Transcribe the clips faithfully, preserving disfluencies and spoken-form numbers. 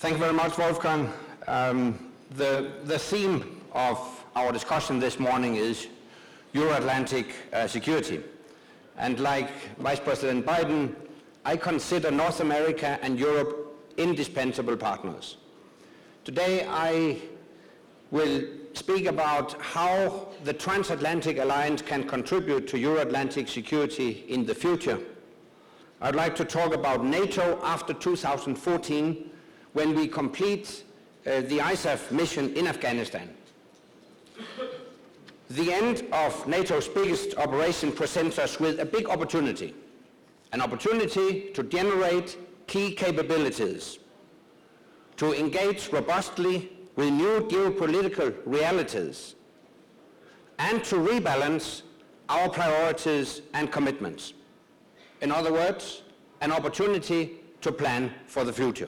Thank you very much, Wolfgang. Um, the, the theme of our discussion this morning is Euro-Atlantic uh, security. And like Vice President Biden, I consider North America and Europe indispensable partners. Today I will speak about how the transatlantic alliance can contribute to Euro-Atlantic security in the future. I'd like to talk about NATO after two thousand fourteen, when we complete uh, the I S A F mission in Afghanistan. The end of NATO's biggest operation presents us with a big opportunity, an opportunity to generate key capabilities, to engage robustly with new geopolitical realities, and to rebalance our priorities and commitments. In other words, an opportunity to plan for the future.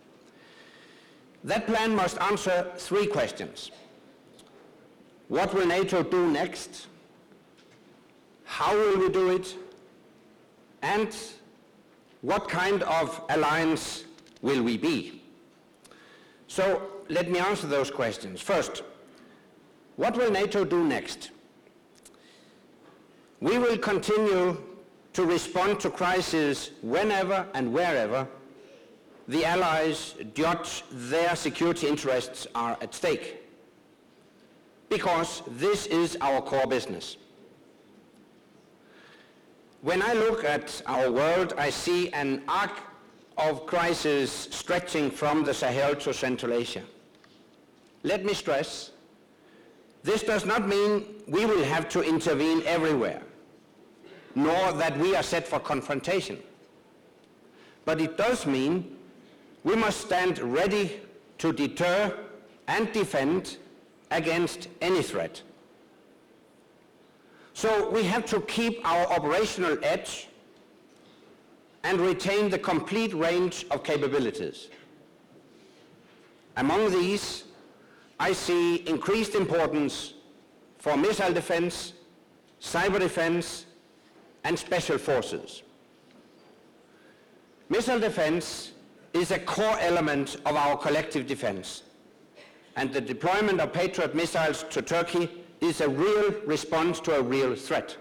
That plan must answer three questions. What will NATO do next? How will we do it? And what kind of alliance will we be? So let me answer those questions. First, what will NATO do next? We will continue to respond to crises whenever and wherever the allies judge their security interests are at stake, because this is our core business. When I look at our world, I see an arc of crises stretching from the Sahel to Central Asia. Let me stress, this does not mean we will have to intervene everywhere, nor that we are set for confrontation. But it does mean we must stand ready to deter and defend against any threat. So we have to keep our operational edge and retain the complete range of capabilities. Among these, I see increased importance for missile defense, cyber defense, and special forces. Missile defense is a core element of our collective defense, and the deployment of Patriot missiles to Turkey is a real response to a real threat.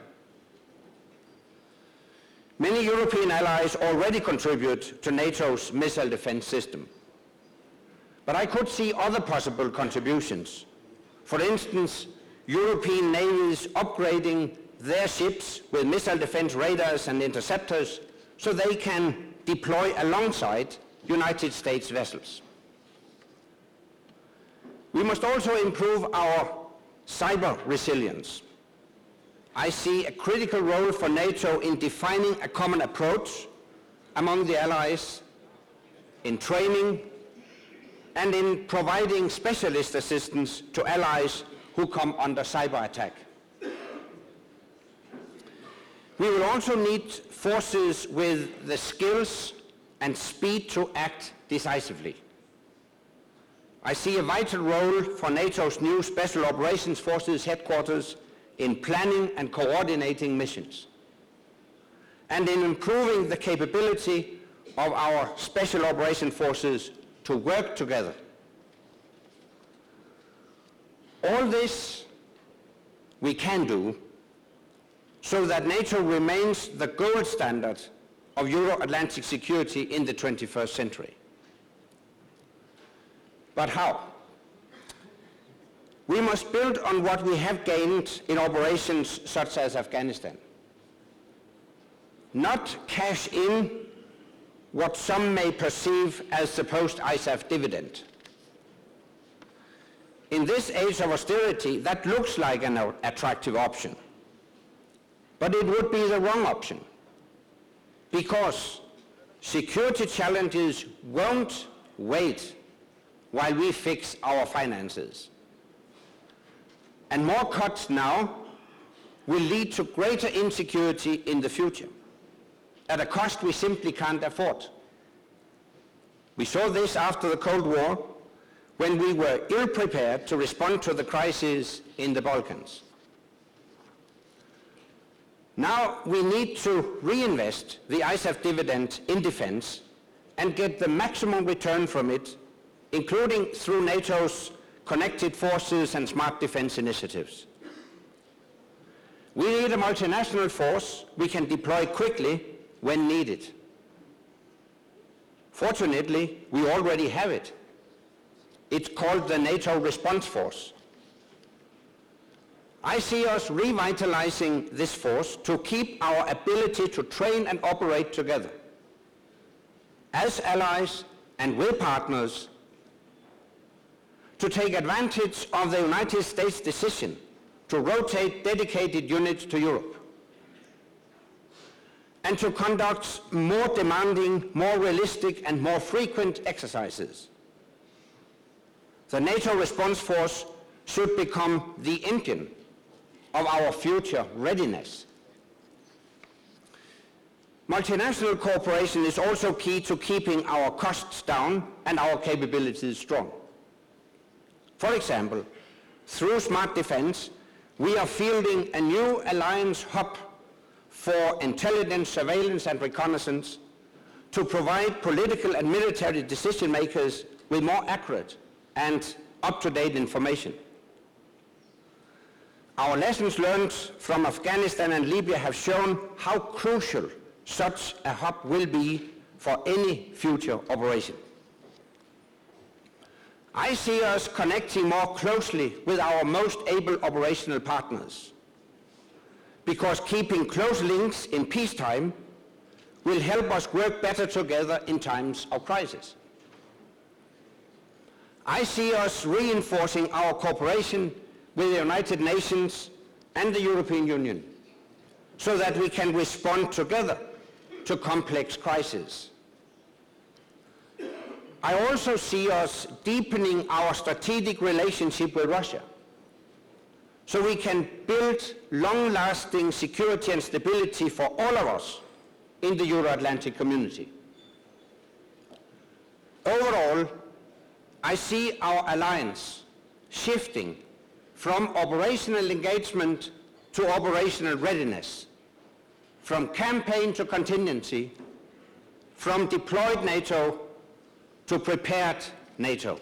Many European allies already contribute to NATO's missile defense system, but I could see other possible contributions. For instance, European navies upgrading their ships with missile defense radars and interceptors so they can deploy alongside United States vessels. We must also improve our cyber resilience. I see a critical role for NATO in defining a common approach among the allies, in training, and in providing specialist assistance to allies who come under cyber attack. We will also need forces with the skills and speed to act decisively. I see a vital role for NATO's new Special Operations Forces headquarters in planning and coordinating missions, and in improving the capability of our Special Operations Forces to work together. All this we can do so that NATO remains the gold standard of Euro-Atlantic security in the twenty-first century. But how? We must build on what we have gained in operations such as Afghanistan. Not cash in what some may perceive as the post-I S A F dividend. In this age of austerity, that looks like an attractive option. But it would be the wrong option, because security challenges won't wait while we fix our finances. And more cuts now will lead to greater insecurity in the future, at a cost we simply can't afford. We saw this after the Cold War, when we were ill-prepared to respond to the crisis in the Balkans. Now we need to reinvest the I S A F dividend in defense and get the maximum return from it including through NATO's connected forces and smart defense initiatives. We need a multinational force we can deploy quickly when needed. Fortunately, we already have it. It's called the NATO Response Force. I see us revitalizing this force to keep our ability to train and operate together as allies and with partners, to take advantage of the United States' decision to rotate dedicated units to Europe, and to conduct more demanding, more realistic, and more frequent exercises. The NATO Response Force should become the engine of our future readiness. Multinational cooperation is also key to keeping our costs down and our capabilities strong. For example, through smart defense, we are fielding a new alliance hub for intelligence, surveillance, and reconnaissance to provide political and military decision makers with more accurate and up-to-date information. Our lessons learned from Afghanistan and Libya have shown how crucial such a hub will be for any future operation. I see us connecting more closely with our most able operational partners, because keeping close links in peacetime will help us work better together in times of crisis. I see us reinforcing our cooperation with the United Nations and the European Union so that we can respond together to complex crises. I also see us deepening our strategic relationship with Russia so we can build long-lasting security and stability for all of us in the Euro-Atlantic community. Overall, I see our alliance shifting from operational engagement to operational readiness, from campaign to contingency, from deployed NATO to prepared NATO.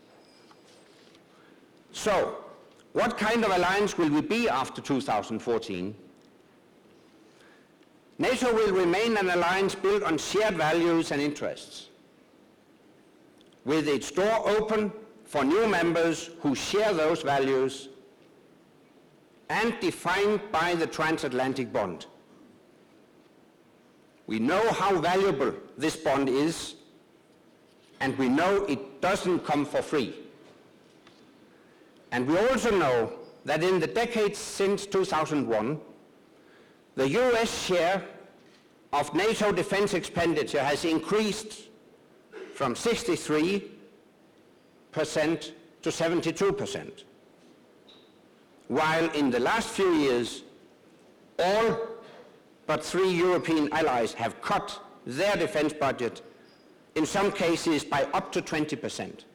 So, what kind of alliance will we be after two thousand fourteen? NATO will remain an alliance built on shared values and interests, with its door open for new members who share those values and defined by the transatlantic bond. We know how valuable this bond is, and we know it doesn't come for free. And we also know that in the decades since two thousand one, the U S share of NATO defense expenditure has increased from sixty-three percent to seventy-two percent, while in the last few years, all but three European allies have cut their defense budget, in some cases by up to twenty percent.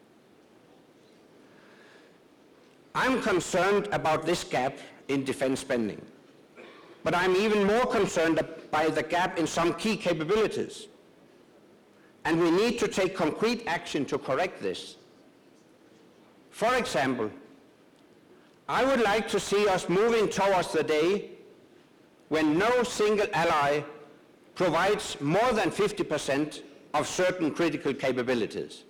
I'm concerned about this gap in defense spending, but I'm even more concerned by the gap in some key capabilities. And we need to take concrete action to correct this. For example, I would like to see us moving towards the day when no single ally provides more than fifty percent of certain critical capabilities.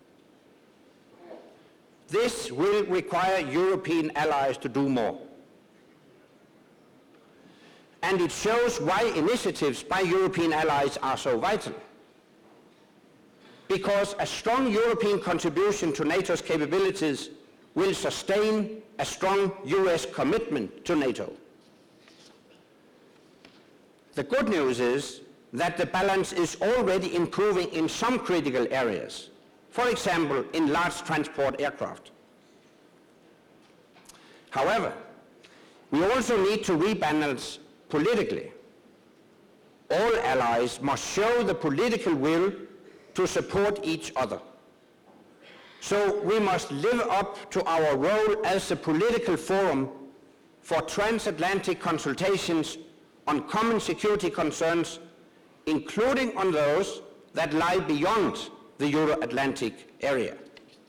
This will require European allies to do more. And it shows why initiatives by European allies are so vital. Because a strong European contribution to NATO's capabilities will sustain a strong U S commitment to NATO. The good news is that the balance is already improving in some critical areas. For example, in large transport aircraft. However, we also need to rebalance politically. All allies must show the political will to support each other. So we must live up to our role as a political forum for transatlantic consultations on common security concerns, including on those that lie beyond the Euro-Atlantic area.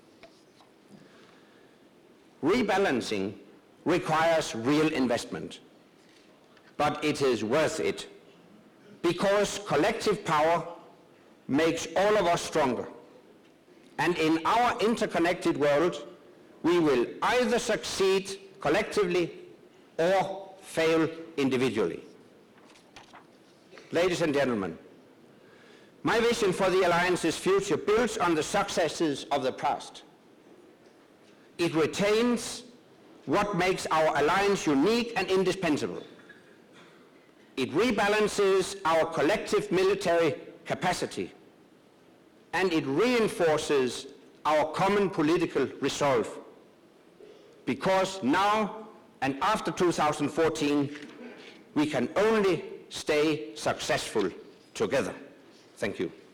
rebalancing requires real investment. But it is worth it, because collective power makes all of us stronger. And in our interconnected world, we will either succeed collectively or fail individually. Ladies and gentlemen, my vision for the Alliance's future builds on the successes of the past. It retains what makes our alliance unique and indispensable. It rebalances our collective military capacity, and it reinforces our common political resolve. Because now and after two thousand fourteen, we can only stay successful together. Thank you.